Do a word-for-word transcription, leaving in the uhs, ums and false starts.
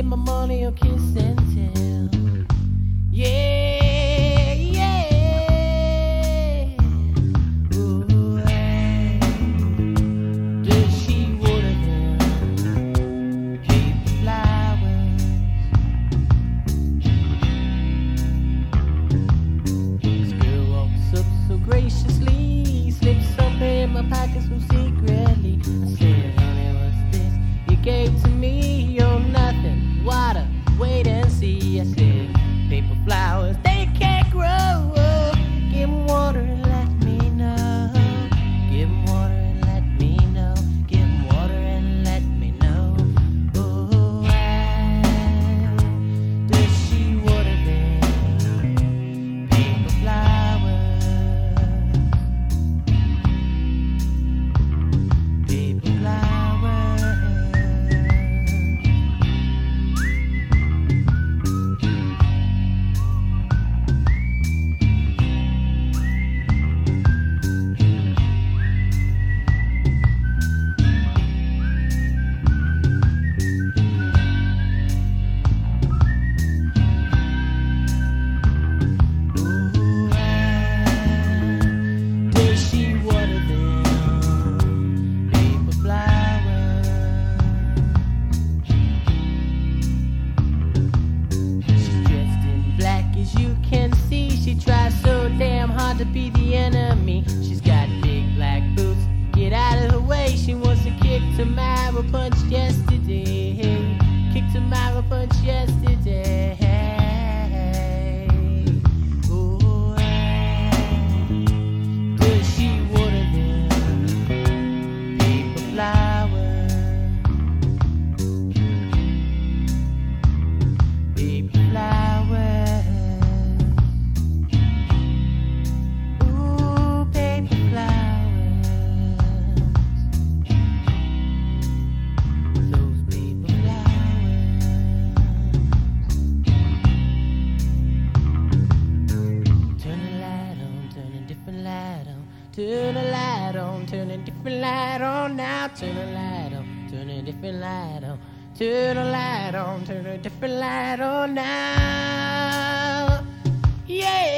my money or kiss and tell. Yeah, yeah. Ooh, hey. Does she water them paper flowers? This girl walks up so graciously, slips something in my pockets so secretly. I said, honey, what's this you gave to me? You're nothing, water, wait and see. I said, paper flowers, they can't grow. Give 'em water and let me know. Give 'em water and let me know. Give 'em water and let me know. Oh, why does she water them paper flowers? Paper flowers. Ooh, why does she water them paper flowers? She's dressed in black as you can see. She tries so damn hard to be the enemy. She's got big black boots, get out of the way. She wants to kick Tamara punch yesterday. Kick Tamara punch yesterday. Ooh, why does she water them paper flowers? Paper flowers. Ooh, paper flowers. Those paper flowers. Turn the light on, turn a different light on. Turn the light on, turn a different light on now. Turn the light on, turn a different light on. Turn the light on, turn a different light on now. Yeah.